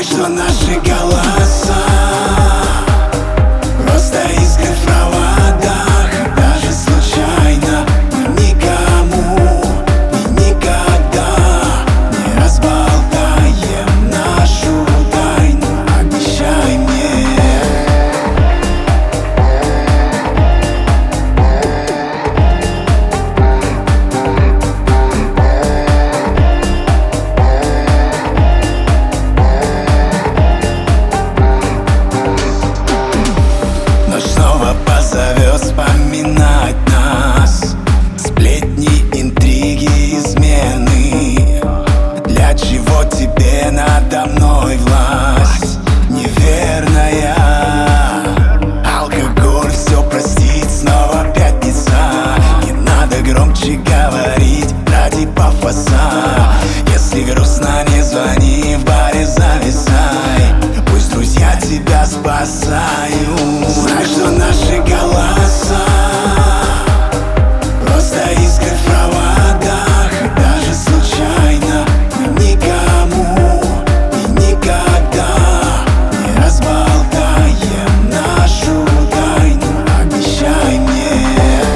Знай, что наши голоса просто искры в проводах. Даже случайно мы никому и никогда не разболтаем нашу тайну. Обещай мне. Позовет вспоминать нас сплетни, интриги, измены. Для чего тебе надо мной власть неверная? Алкоголь все простит, снова пятница. Не надо громче говорить ради пафоса. Если грустно, не звони, в баре зависай. Пусть друзья тебя спасают. Знай, что наши голоса просто искры в проводах. Даже случайно мы никому и никогда не разболтаем нашу тайну. Обещай мне.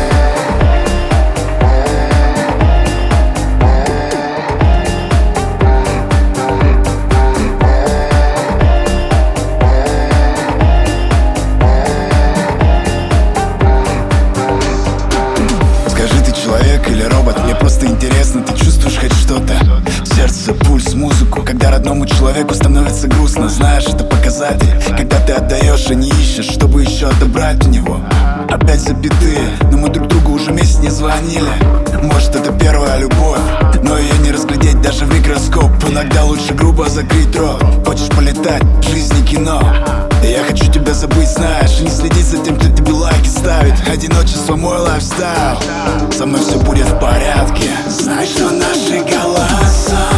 Человек или робот, мне просто интересно, ты чувствуешь хоть что-то? Сердце, пульс, музыку. Когда родному человеку становится грустно, знаешь, это показатель. Когда ты отдаешь и не ищешь, чтобы еще отобрать у него. Опять запятые, но мы друг другу уже месяц не звонили. Может, это первая любовь, но ее не разглядеть даже в микроскоп. Иногда лучше грубо закрыть рот. Хочешь полетать, жизнь не кино. Я хочу тебя забыть, знаешь, и не следить за тем, кто тебе лайки ставит. Одиночество мой лайфстайл, со мной все будет в порядке. Знай, что наши голоса